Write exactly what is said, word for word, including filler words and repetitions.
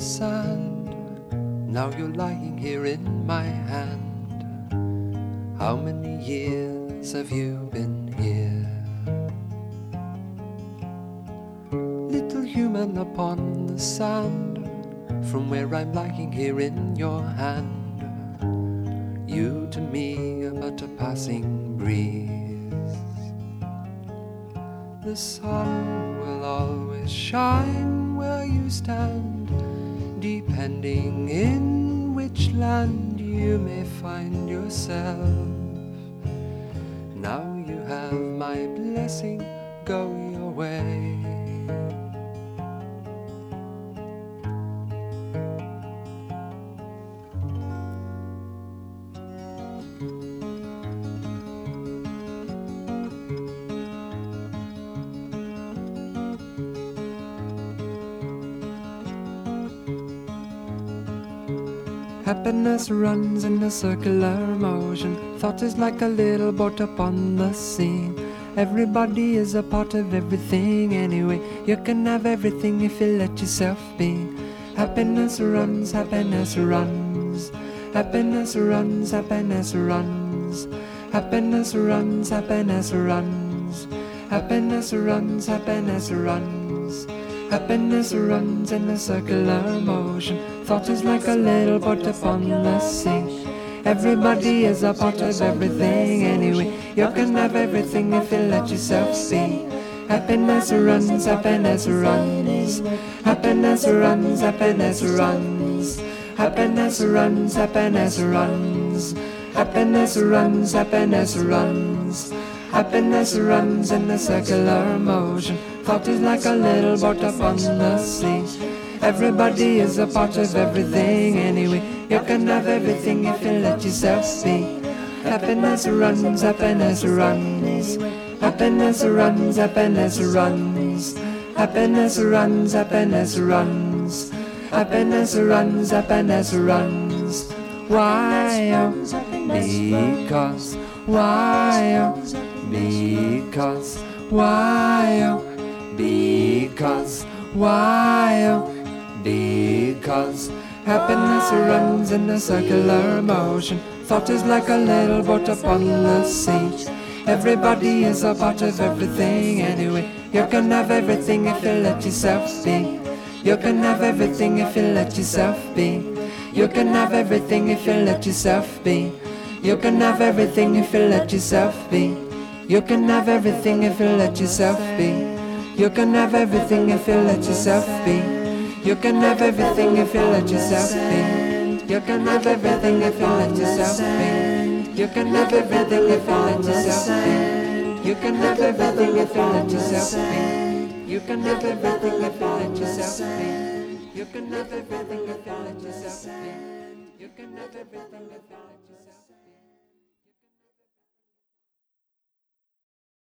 sand. Now you're lying here in my hand. How many years have you been here? Little human upon the sand, from where I'm lying here in your hand. You to me are but a passing breeze. The sun will always shine where you stand, depending in which land you may find yourself. Now you have my blessing, go your way. Happiness runs in a circular motion. Thought is like a little boat upon the sea. Everybody is a part of everything anyway. You can have everything if you let yourself be. Happiness runs, happiness runs. Happiness runs, happiness runs. Happiness runs, happiness runs. Happiness runs, happiness runs. Happiness runs in a circular motion. Thought is like a little boat upon the sea. Everybody is a part of everything anyway. You can have everything if you let yourself be. Happiness runs, happiness runs. Happiness runs, happiness runs. Happiness runs, happiness runs. Happiness runs, happiness runs. Happiness runs in a circular motion. Thought is like a little boat upon the sea. Everybody is a part of everything anyway. You can have everything if you let yourself be. Happiness runs, happiness runs. Happiness runs, happiness runs. Happiness runs, happiness runs. Happiness runs, happiness runs. Why? Oh, because. Why? Oh, because. Why? Oh, because. Why? Oh, because. Happiness runs in a circular motion. Thought is like a little boat upon the sea. Everybody is a part of everything anyway. You can have everything if you let yourself be. You can have everything if you let yourself be. You can have everything if you let yourself be. You can have everything if you let yourself be. You can have everything if you let yourself be. You can have everything if you let yourself be. You can have everything if you let yourself be. You can have everything if you let yourself be. You can have everything if you let yourself be. You can have everything if you let yourself be. You can have everything if you let yourself be. You can have everything if you let yourself be. You can have everything if you let yourself be.